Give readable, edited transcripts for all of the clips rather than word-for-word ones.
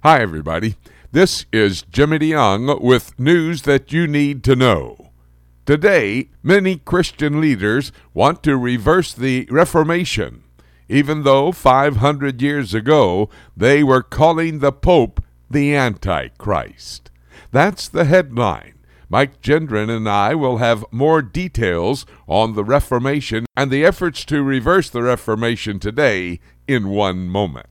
Hi, everybody. This is Jimmy DeYoung with news that you need to know. Today, many Christian leaders want to reverse the Reformation, even though 500 years ago they were calling the Pope the Antichrist. That's the headline. Mike Gendron and I will have more details on the Reformation and the efforts to reverse the Reformation today in one moment.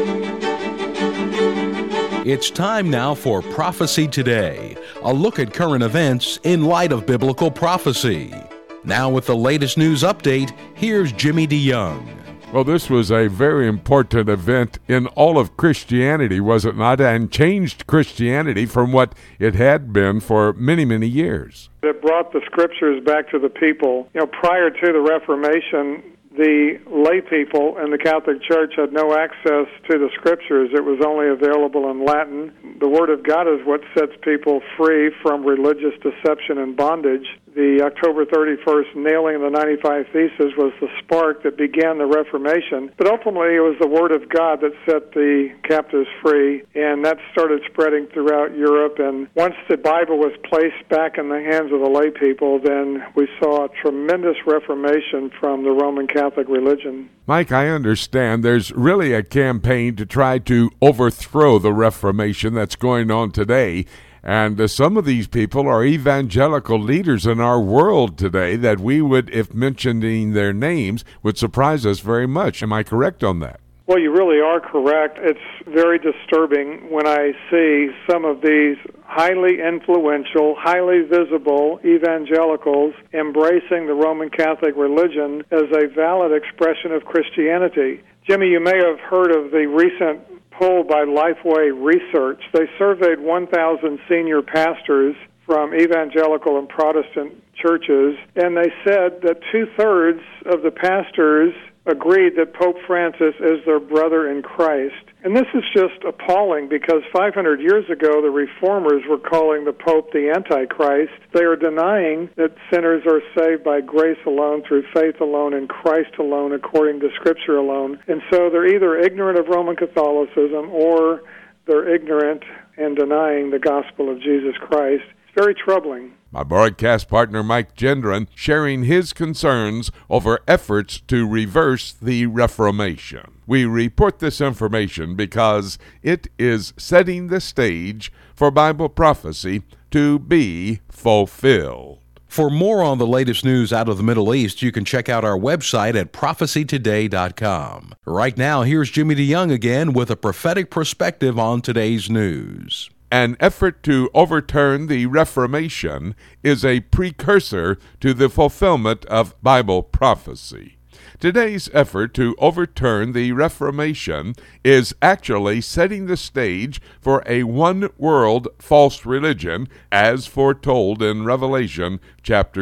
It's time now for Prophecy Today, a look at current events in light of biblical prophecy. Now with the latest news update, here's Jimmy DeYoung. Well, this was a very important event in all of Christianity, was it not? And changed Christianity from what it had been for many, many years. It brought the scriptures back to the people. Prior to the Reformation, the lay people in the Catholic Church had no access to the scriptures. It was only available in Latin. The Word of God is what sets people free from religious deception and bondage. The October 31st nailing of the 95 Theses was the spark that began the Reformation. But ultimately, it was the Word of God that set the captives free, and that started spreading throughout Europe. And once the Bible was placed back in the hands of the lay people, then we saw a tremendous reformation from the Roman Catholic religion. Mike, I understand there's really a campaign to try to overthrow the Reformation that's going on today. And some of these people are evangelical leaders in our world today that we would, if mentioning their names, would surprise us very much. Am I correct on that? Well, you really are correct. It's very disturbing when I see some of these highly influential, highly visible evangelicals embracing the Roman Catholic religion as a valid expression of Christianity. Jimmy, you may have heard of the recent poll by Lifeway Research. They surveyed 1,000 senior pastors from evangelical and Protestant churches, and they said that two-thirds of the pastors agreed that Pope Francis is their brother in Christ. And this is just appalling because 500 years ago, the reformers were calling the Pope the Antichrist. They are denying that sinners are saved by grace alone, through faith alone, in Christ alone, according to Scripture alone. And so they're either ignorant of Roman Catholicism or they're ignorant and denying the gospel of Jesus Christ. It's very troubling. My broadcast partner, Mike Gendron, sharing his concerns over efforts to reverse the Reformation. We report this information because it is setting the stage for Bible prophecy to be fulfilled. For more on the latest news out of the Middle East, you can check out our website at prophecytoday.com. Right now, here's Jimmy DeYoung again with a prophetic perspective on today's news. An effort to overturn the Reformation is a precursor to the fulfillment of Bible prophecy. Today's effort to overturn the Reformation is actually setting the stage for a one-world false religion, as foretold in Revelation chapter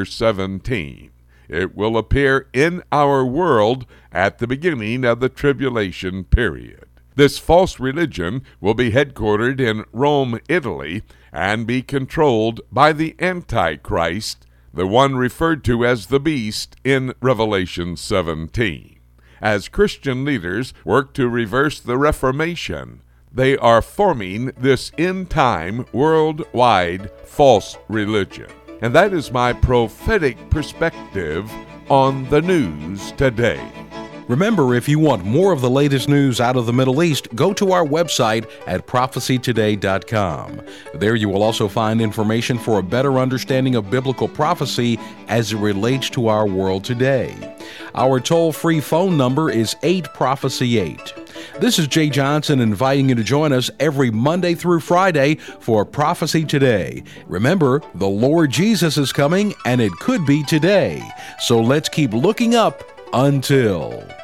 17. It will appear in our world at the beginning of the tribulation period. This false religion will be headquartered in Rome, Italy, and be controlled by the Antichrist, the one referred to as the beast in Revelation 17. As Christian leaders work to reverse the Reformation, they are forming this end-time, worldwide false religion. And that is my prophetic perspective on the news today. Remember, if you want more of the latest news out of the Middle East, go to our website at prophecytoday.com. There you will also find information for a better understanding of biblical prophecy as it relates to our world today. Our toll-free phone number is 8-PROPHECY-8. This is Jay Johnson inviting you to join us every Monday through Friday for Prophecy Today. Remember, the Lord Jesus is coming, and it could be today. So let's keep looking up until...